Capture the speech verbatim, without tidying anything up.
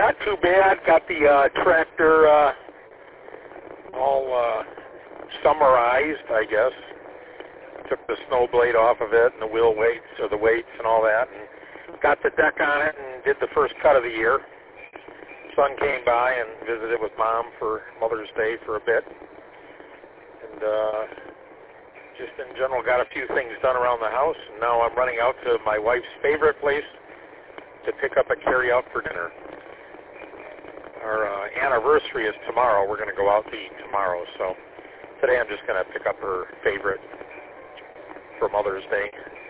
Not too bad. Got the uh, tractor uh, all uh, summarized, I guess. Took the snow blade off of it and the wheel weights or the weights and all that, and got the deck on it and did the first cut of the year. Son came by and visited with Mom for Mother's Day for a bit, and uh, just in general got a few things done around the house. And now I'm running out to my wife's favorite place to pick up a carry-out for dinner. Our uh, anniversary is tomorrow. We're going to go out to eat tomorrow, so today I'm just going to pick up her favorite for Mother's Day.